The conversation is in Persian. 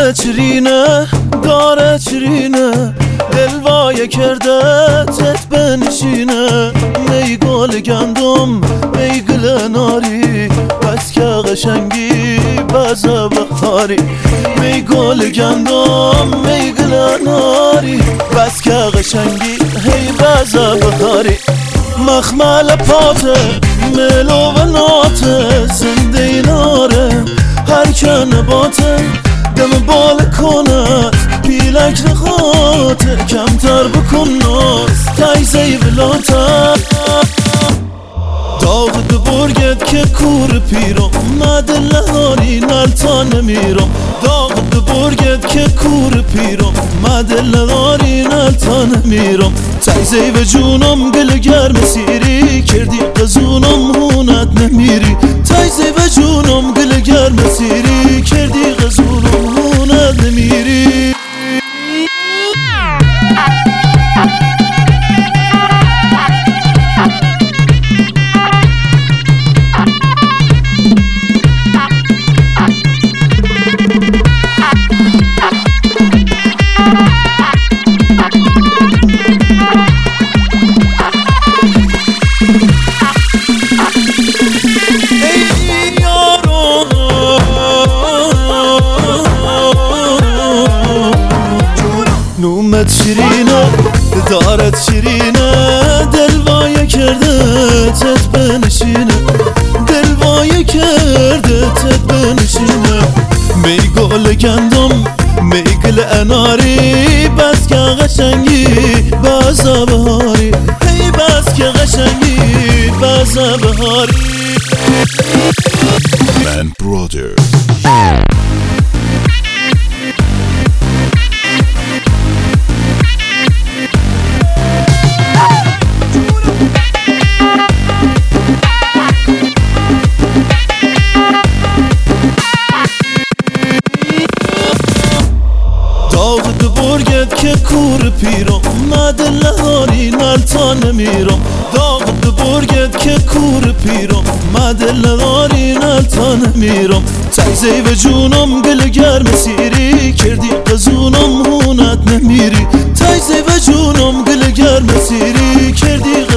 چرینه داره چرینه دلوای کرده تت بنشینه می گل گندم می گل ناری بس که قشنگی بزا بخاری می گل گندم می گل ناری بس که قشنگی هی بزا بخاری مخمل پاته ملو و ناته زنده ناره هر که نباته دم بال کند پیلک نخاته کمتر بکن ناز تایزه بلاته داغ دبرگت که کور پیرم مدل هاری نلتا نمیرم داغ دبرگت که کور پیرم مدل هاری نلتا نمیرم تایزه و جونم گل گرم سیری کردی قزونم هونت نمیری تایزه و جونم گل گرم سیری کردی قزونم هونت نمیری نومت شیرینه دارت شیرینه دلوای کرده تت بنشینه دلوای کرده تت بنشینه می گل گندم می گل اناری بس که قشنگی بازا بهاری هی بس که قشنگی بازا بهاری Man Brothers. داغ دبرگت که کور پیرم مدل هاری نلتا نمیرم داغ دبرگت که کور پیرم مدل هاری نلتا نمیرم تایزه و جونم گل گرم سیری کردی قزونم هونت نمیری تایزه و جونم گل گرم سیری کردی